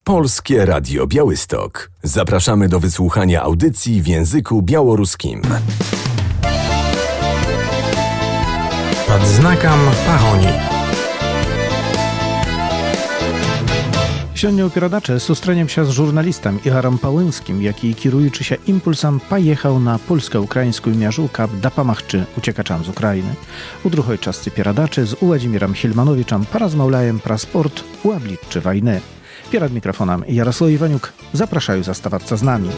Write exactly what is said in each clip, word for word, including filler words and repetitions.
Polskie Radio Białystok. Zapraszamy do wysłuchania audycji w języku białoruskim. Pod znakом pagoni. Сёння ў перадачы сустрэнемся з журналістам Ігарам Палынскім, які, кіруючы ся імпульсам, паехаў на польска-украінскую мяжу, каб дапамагчы уцекачам з Украіны. У другой частцы перадачы з Уладзімірам Хельмановічам паразмаўляем пра спорт у абліччы вайны. Перад мікрафонам Ярослав Іванюк. Запрашаю заставацца з намі.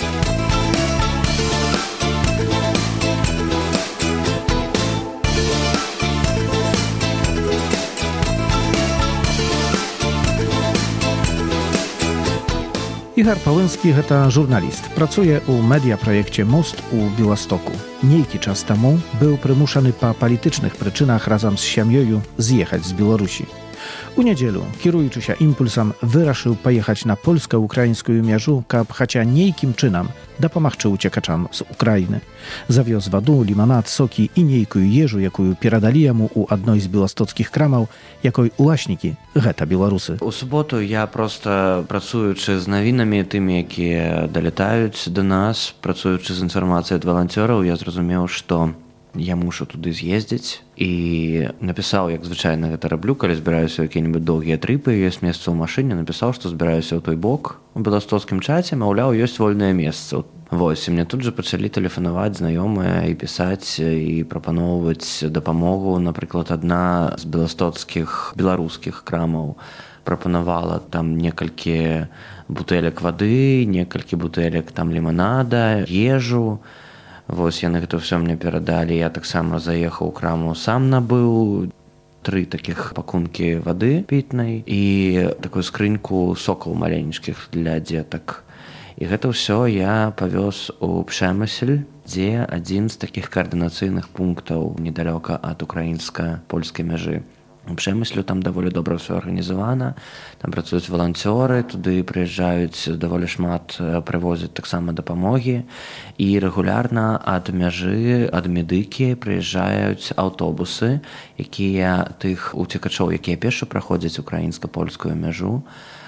Ігар Палынскі – гэта журналіст. Працуе ў медыяпраекце «Мост» у Беластоку. Нейкі час таму быў прымушаны па палітычных прычынах разам з сям'ёю з'ехаць з Беларусі. У нядзелю, кіруючыся імпульсам, вырашыў паехаць на польска-украінскую мяжу, каб хаця нейкім чынам дапамагчы уцекачам з Украіны. Завёз ваду, ліманад, сокі і нейкую ежу, якую перадалі яму ў адной з беластоцкіх крамаў, якой уласнікі – гэта беларусы. У суботу я проста, працуючы з навінамі тымі, якія далятаюць да нас, працуючы з інфармацыяй ад валанцёраў, я зразумеў, што я мушу туды з'ездзіць і напісаў, як звычайна гэта раблю, калі збіраюся ў якія-небудзь доўгія трыпы, ёсць месца ў машыне, напісаў, што збіраюся ў той бок у беластоцкім чаце, маўляў, ёсць вольнае месца. Вось, і мне тут жа пачалі тэлефанаваць знаёмыя і пісаць і прапаноўваць дапамогу. Напрыклад, адна з беластоцкіх беларускіх крамаў прапанавала там некалькі бутэлек вады, некалькі бутэлек там ліманада, ежу. Вось, яны гэта ўсё мне перадалі. Я таксама заехаў у краму, сам набыў тры такіх пакункі вады пітнай і такую скрыньку сокаў маленечкіх для дзетак. І гэта ўсё я павёз у Пшемысль, дзе адзін з такіх каардынацыйных пунктаў недалёка ад украінска-польскай мяжы. У Пшемыслю там даволі добра ўсё арганізавана, там працуюць валанцёры, туды прыязджаюць даволі шмат, прывозяць таксама дапамогі, і рэгулярна ад мяжы, ад медыкі прыязджаюць аўтобусы, якія тых уцекачоў, якія пеша праходзяць украінска-польскую мяжу,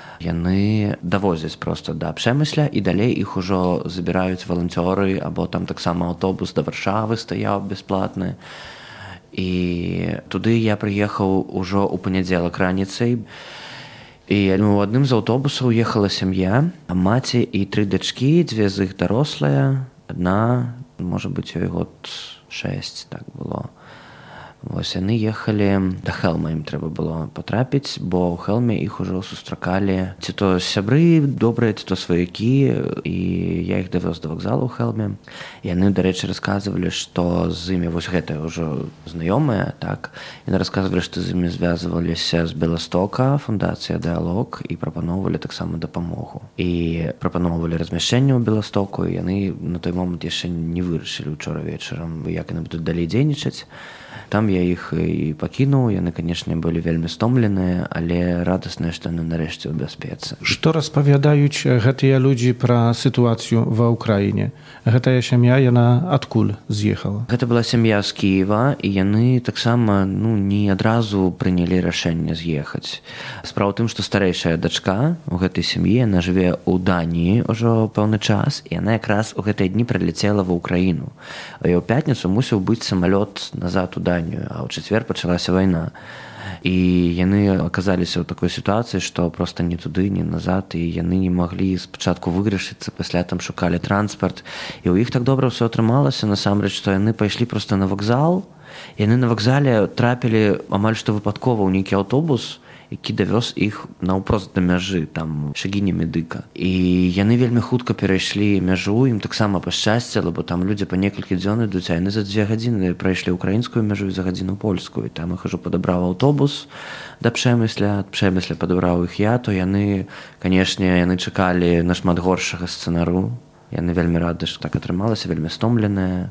яны давозяць проста да Пшемысля, і далей іх ужо забіраюць валанцёры, або там таксама аўтобус да Варшавы стаяў бясплатны. І туды я прыехаў ужо ў панядзелак раніцай. І у адным з аўтобусаў ехала сям'я, маці і тры дачкі, дзве з іх дарослыя, адна, можа быць, ёй год шэсць, так было. Вось, яны ехалі да Хэлма, ім трэба было патрапіць, бо ў Хэлме іх ужо сустракалі ці то сябры добрыя, ці то сваякі, і я іх давёз да вакзалу ў Хэлме. Яны, дарэчы, расказвалі, што з імі, вось гэтыя ўжо знаёмыя, так, яны расказвалі, што з імі звязваліся з Беластока, фундацыя «Дыалог», і прапаноўвалі таксама дапамогу. І прапаноўвалі размяшчэнне ў Беластоку, і яны на той момант яшчэ не вырашылі ўчора вечарам, як яны будуць далей дзейнічаць. Там я іх і пакінуў, яны, канешне, былі вельмі стомленыя, але радасныя, што яны нарэшце ў бяспецы. Што распавядаюць гэтыя людзі пра сітуацыю ва Ўкраіне? Гэтая сям'я, яна адкуль з'ехала? Гэта была сям'я з Кіева, і яны таксама, ну, не адразу прынялі рашэнне з'ехаць. Справа ў тым, што старэйшая дачка у гэтай сям'і, яна жыве ў Даніі ўжо пэўны час, і яна якраз у гэтыя дні прыляцела ва Ўкраіну. І ў пятніцу мусіў быць самалёт назад у Данію, а ў чацвер пачалася вайна. І яны аказаліся ў такой сітуацыі, што проста ні туды, ні назад, і яны не маглі спачатку вырашыцца, пасля там шукалі транспарт. І ў іх так добра ўсё атрымалася, насамрэч, што яны пайшлі проста на вакзал. Яны на вакзале трапілі амаль што выпадкова ў нейкі аўтобус, які давёз іх наўпрост да мяжы, там Шагіні медыка. І яны вельмі хутка перайшлі мяжу, ім таксама пашчасціла, бо там людзі па некалькі дзён ідуць, а яны за дзве гадзіны прайшлі ўкраінскую мяжу і за гадзіну польскую. І там іх ужо падабраў аўтобус да Пшемысля, ад Пшемысля падабраў іх я, то яны, канешне, яны чакалі нашмат горшага сцэнару. Яны вельмі рады, што так атрымалася, вельмі стомленыя.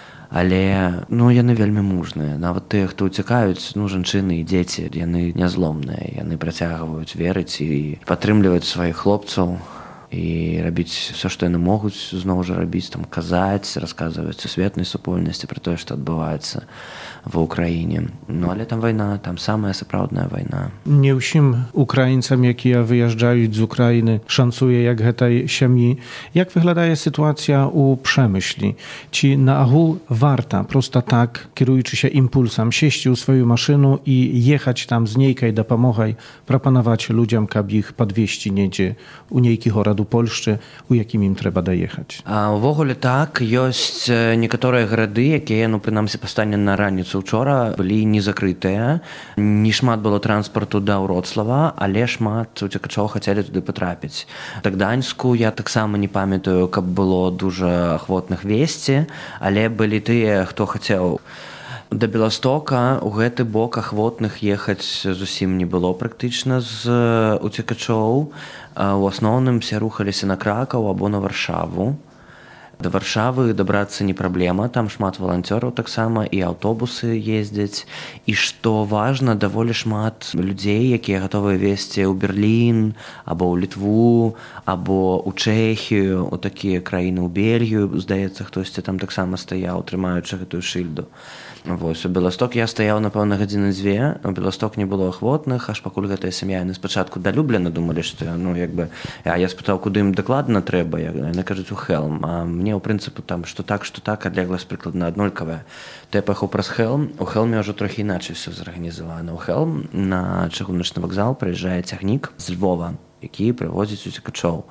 Але, ну, яны вельмі мужныя. Нават тыя, хто ўцякаюць, ну, жанчыны і дзеці, яны нязломныя. Яны працягваюць верыць і падтрымліваць сваіх хлопцаў. і рабіць все, што яны могуць зноў жа рабіць, там казаць, расказваць сусветнай супольнасці пра тое, што адбываецца ва ўкраіне. Ну але там вайна, там самая сапраўдная вайна. Не ўсім украінцам, якія выязджаюць з Украіны, шанцуе як гэтай сям'і. Як выглядае сітуацыя ў Przemyśli? Ці наогул варта проста так, кіруючыся імпульсам, сесці ў сваю машыну і ехаць там з нейкай дапамогай, прапанаваць людзям, каб іх падвезці недзе у нейкі горад у Польшчы, у якім ім трэба даехаць? А ўвогуле так, ёсць некаторыя гарады, якія, ну, прынамсі, па стане на раніцу учора былі не закрытыя. Не шмат было транспарту да Вроцлава, але шмат уцекачоў хацелі туды патрапіць. Да Гданьску я таксама не памятаю, каб было дужа ахвотных весці, але былі тыя, хто хацеў. Да Беластока у гэты бок ахвотных ехаць зусім не было практычна з уцекачоў. У асноўным все рухаліся на Кракаў або на Варшаву. Да Варшавы дабрацца не праблема, там шмат валанцёраў таксама, і аўтобусы ездзяць. І што важна, даволі шмат людзей, якія гатовыя везці ў Берлін, або ў Літву, або ў Чэхію, у такія краіны, ў Бельгію, здаецца, хтосьці там таксама стаяў, трымаючы гэтую шыльду. Вось, у Беласток я стаяў, напэўна, гадзіны дзве, у Беласток не было ахвотных, аж пакуль гэтая сям'я, яны спачатку да Любліна думалі, што, ну, як бы, а я спытаў, куды ім дакладна трэба, яны кажуць, у Хелм, а мне, ў прынцыпу, там, што так, што так, адлегласць прыкладна аднолькавая. То я паехаў праз Хелм, у Хелме ўжо трохі іначай все зарганізавана. У Хелм на чыгуначны вакзал прыязджае цягнік з Львова, які прывозіць уцекачоў.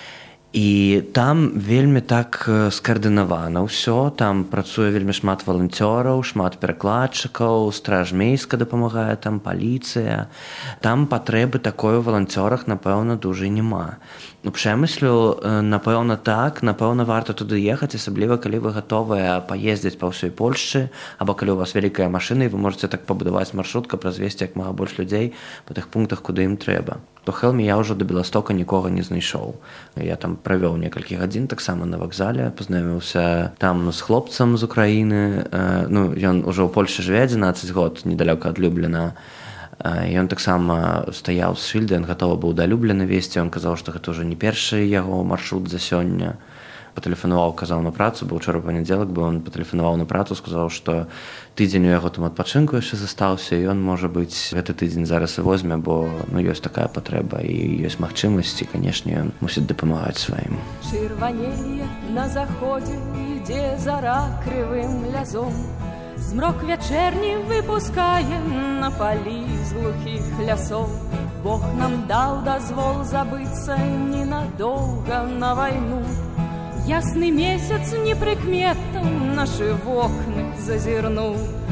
І там вельмі так скаардынавана ўсё, там працуе вельмі шмат валанцёраў, шмат перакладчыкаў, стражмейска дапамагае, там паліцыя. Там патрэбы такой у валанцёрах, напэўна, дужа няма. У Przemyślu, напэўна, так, напэўна, варта туды ехаць, асабліва, калі вы гатовыя паездзіць па ўсёй Польшчы, або калі у вас вялікая машына, і вы можаце так пабудаваць маршрут, каб развезці як мага больш людзей па тых пунктах, куды ім трэба. То Хелме я ўжо да Беластока нікога не знайшоў. Я там правёў некалькі гадзін таксама на вакзале, пазнаёміўся там з хлопцам з Украіны. Ну, ён ужо ў Польшчы жыве адзінаццаць год, недалёка ад Любліна. Ён таксама стаяў з шыльдай, ён гатовы быў да Любліна везці, ён казаў, што гэта ўжо не першы яго маршрут за сёння. Патэлефанаваў, казаў на працу, бо ўчора панядзелак быў, ён патэлефанаваў на працу, сказаў, што тыдзень у яго там адпачынку яшчэ застаўся, і ён, можа быць, гэты тыдзень зараз і возьме, бо, ну, ёсць такая патрэба і ёсць магчымасць, і, канешне, ён мусіць дапамагаць сваім. Чырванее на заходзе ідзе зара крывым лязом, змрок вячэрні выпускае на палі з глухіх лясоў. Бог нам даў дазвол забыцца ненадоўга на вайну. Ясны месяц непрыкметна нашы вокны зазірнуў.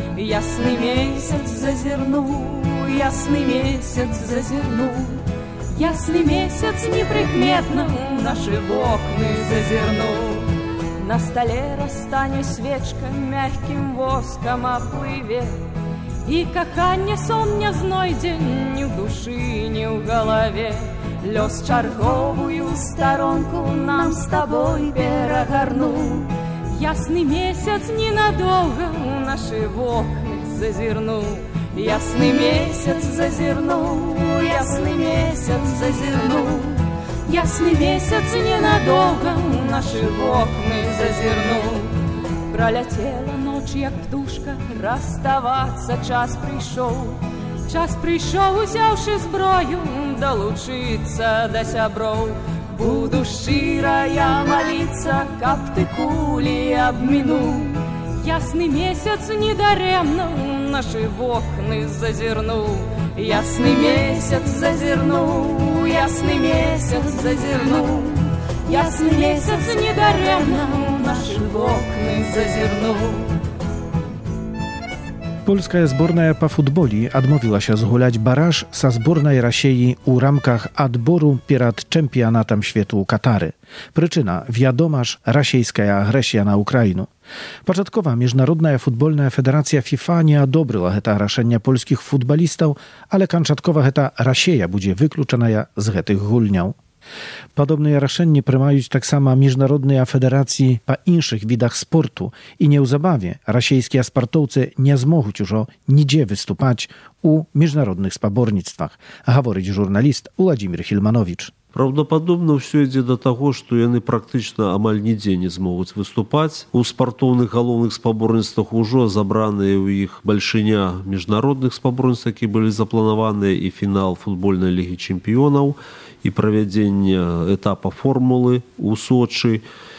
Ясны месяц зазірнуў, ясны месяц зазірнуў. Ясны месяц непрыкметна нашы вокны зазірнуў. На столе расстане свечка, мягким воском оплыве, и каханне сон не знойдзе ни в души, ни в голове. Лёс чарговую сторонку нам с тобой перагарнул. Ясный месяц ненадолго в наши вокны зазирнул. Ясный месяц зазирнул, ясный месяц зазирнул. Ясный месяц ненадолго в наши вокны зазирнул. Пролетела ночь, як птушка, расставаться час пришел. Час прийшов, узявши зброю, долучиться до сябров. Буду щира я молиться, каб ты кулі обминул. Ясный месяц недаремно наши вокны зазирнул. Ясный месяц зазирнул, ясный месяц зазирнул. Ясный месяц недаремно наши вокны зазирнул. Polska zborna po futboli odmówiła się zgulać baraż sa zbornej Rasiei u ramkach odboru przed czempionatem światu Katary. Przyczyna wiadomaż rasiejska agresja na Ukrainę. Początkowa Międzynarodna Futbolna Federacja FIFA nie odobryła heta raszenia polskich futbolistów, ale kończowa heta Rasieja będzie wykluczona z hetych gulniał. Podobne raszenie przyjmują tak samo Międzynarodnej Federacji po innych widach sportu i nieuzabawie rasiejskie sportowcy nie zmogą już nigdzie wystupać u międzynarodnych spabornictwach, a mówi żurnalist Władimir Hilmanowicz. Праўдападобна ўсё ідзе да таго, што яны практычна амаль нідзе не змогуць выступаць. У спартоўных галоўных спаборніцтвах ужо забраныя ў іх бальшыня міжнародных спаборніцтв, якія былі запланаваныя, і фінал футбольнай лігі чэмпіёнаў, і правядзення этапа формулы ў Сочы.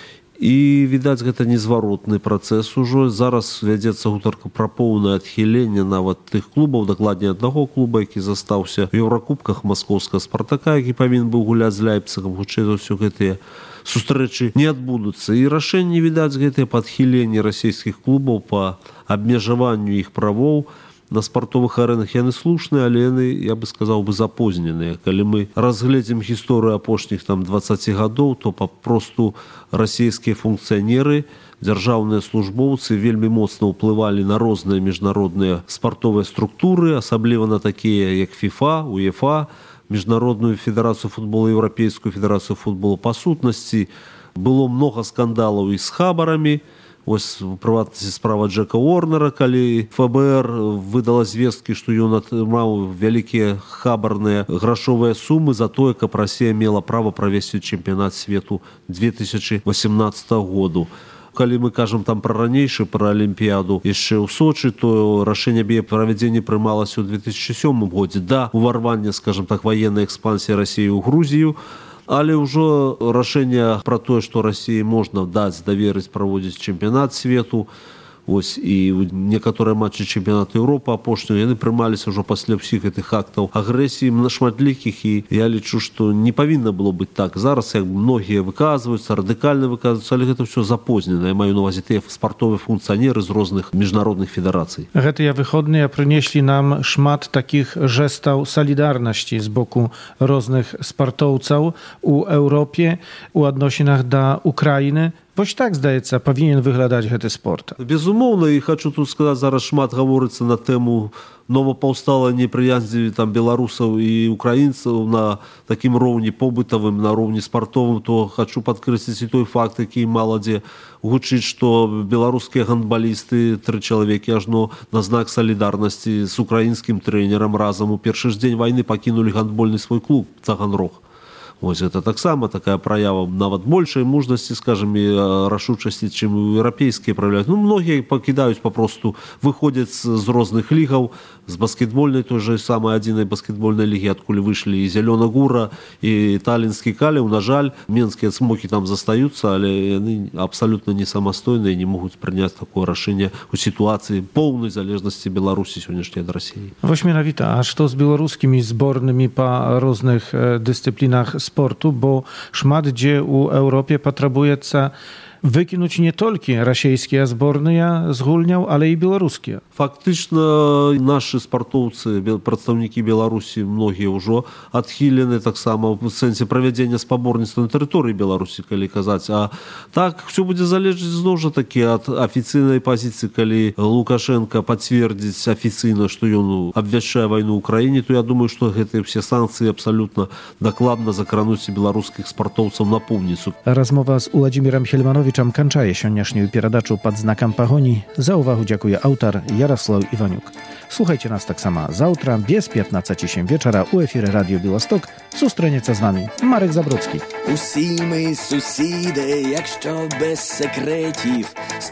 І, відаць, гэта незваротны працэс ужо. Зараз вядзецца гутарка пра поўнае адхіленне нават тых клубаў, дакладней аднаго клуба, які застаўся в Еўракубках маскоўскага «Спартака», які павінен быў гуляць з Ляйпцігам. Хутчэй за ўсё гэтыя сустрэчы не адбудуцца. І рашэнне, відаць, гэтыя падхіленні расійскіх клубаў па абмежаванню іх правоў на спартовых арэнах, яны слушныя, але яны, я бы сказаў бы, запозненыя. Калі мы разгледзім гісторыю апошніх там дваццаці гадоў, то папросту расійскія функцыянеры, дзяржаўныя службоўцы вельмі моцна ўплывалі на розныя міжнародныя спартовыя структуры, асабліва на такія, як ФІФА, УЕФА, Міжнародную федэрацыю футбола, Еўрапейскую федэрацыю футбола. Па сутнасці было многа скандалаў і з хабарамі. Ось у прыватнасці справа Джека Уорнера, калі ФБР выдала звесткі, што ён атрымаў вялікія хабарныя грашовыя сумы за тое, каб Расія мела права правесці чэмпіянат свету две тысячы васямнаццатага году. Калі мы кажам там пра ранейшы, пра Алімпіяду яшчэ ў Сочы, то рашэнне аб яе правядзенні прымалася ў две тысячы сёмым годзе. Да, уварвання, скажам так, ваеннай экспансіі Расіі ў Грузію, але ўжо рашэнне пра тое, што Расіі можна даць, даверыць праводзіць чэмпіянат свету, ось, і некаторыя матчы чэмпіянату Еўропы апошнюю, яны прымаліся ўжо пасля ўсіх гэтых актаў агрэсіі шматлікіх, і я лічу, што не павінна было быць так. Зараз, як многія выказваюцца, радыкальна выказваюцца, але гэта ўсё запознена. Я маю на ўвазе тыя спартовыя функцыянеры з розных міжнародных федэрацый. Гэтыя выходныя прынеслі нам шмат такіх жэстаў салідарнасці з боку розных спартоўцаў у Еўропе у адносінах да Украіны. Вось так, здаецца, павінен выглядаць гэты спорт. Безумоўна, і хочу тут сказаць, зараз шмат гаворыцца на тэму новапаўстала непрыязні там беларусаў і украінцаў на такім роўні побытавым, на роўні спартовым, то хочу падкрэсліць і той факт, які мала дзе гучыць, што беларускія гандбалісты, тры чалавекі ажно на знак салідарнасці з украінскім трэнерам разам у першы ж дзень вайны пакінулі гандбольны свой клуб «Таганрог». Ось это таксама такая праява нават большай мужнасці, скажем, і рашучасці, чым у еўрапейскія праяўляюць. Ну, многія пакідаюць папросту, выходзяць з розных лігаў, з баскетбольнай, той же самай адзінай баскетбольнай лігі, адкуль выйшлі і Зялёна Гура, і Талінскі Каліў. На жаль, менскія цмокі там застаюцца, але яны абсалютна не самастойныя, не могуць прыняць такое рашэнне у сітуацыі поўнай залежнасці Беларусі сённяшняй ад Расіі. Вось менавіта, а што з беларускімі зборнымі па розных дысцыплінах sportu, bo szmat gdzie u Europie potrzebujecie wykинуть не толькі расійскія зборныя з гульняў, але і беларускія. Фактычна нашы спартоўцы, прадстаўнікі Беларусі, многія ўжо адхілены таксама ў сэнсе правядзення спаборніцтва на тэрыторыі Беларусі, калі казаць. А так, все будзе залежаць зноў жа такі ад афіцыйнай пазіцыі, калі Лукашенко пацвердзіць афіцыйна, што ён абвяшчае вайну ў краіне, то я думаю, што гэтыя ўсе санкцыі абсалютна дакладна закрануць беларускіх спартоўцаў на поўніцу. Размова з Уладзімірам Хельмановичем канчае сённяшнюю перадачу пад знакам пагоні. За увагу дзякуе аўтар Ярослав Іванюк. Слухajcie nas tak samo завтра без пятнадцати сім вечора у ефірі Радіо Білосток. Зустрінеться з нами Марek Zabrudzki. Усі ми сусіди, якщо без секретів,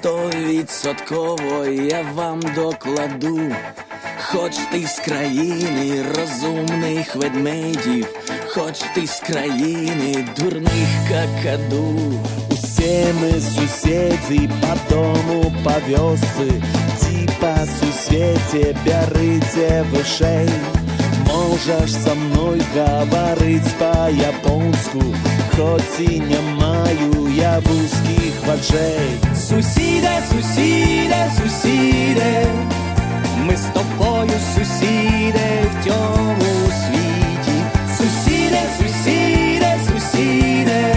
стовідсотково я вам докладу. Хоч ти з країни розумних ведмедів, хоч ти з країни дурних какаду. Усе ми сусіди по дому, по вёсцы, типа сусвете бярыце вышэй. Можаш со мной гаварыць па-японску, хоць і не маю я вузкіх вачэй. Сусіде, сусіде, сусіде, ми з тобою сусіде в цьому світі. Сусіде, сусіде, сусіде,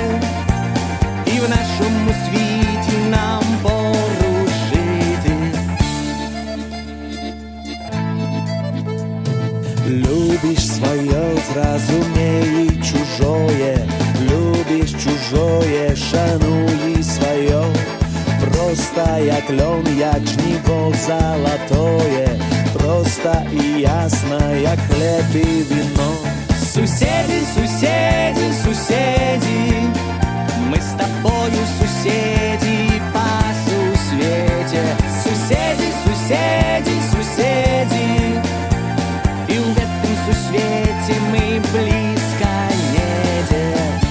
і в нашому світі нам порушити. Любиш своє, зразумей чужое, любиш чужое, шануй своє. Просто як льон, як жніво золотое, просто і ясно, як хлеб і вино. Сусіди, сусіди, сусіди, ми з тобою сусіди по сусвіті. Сусіди, сусіди, сусіди, і в гэтым сусвеце мы близко недзе.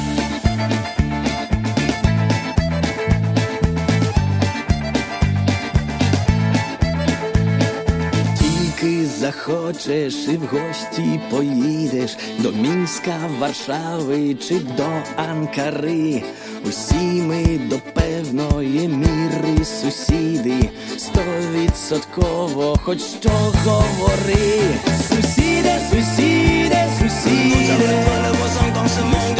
Тільки захочеш і в гості поїдеш до Мінська, Варшави чи до Анкари. Усі ми до певної міри сусіди, стовідсотково хоч що говори. Сусіде, сусіде, сусіде,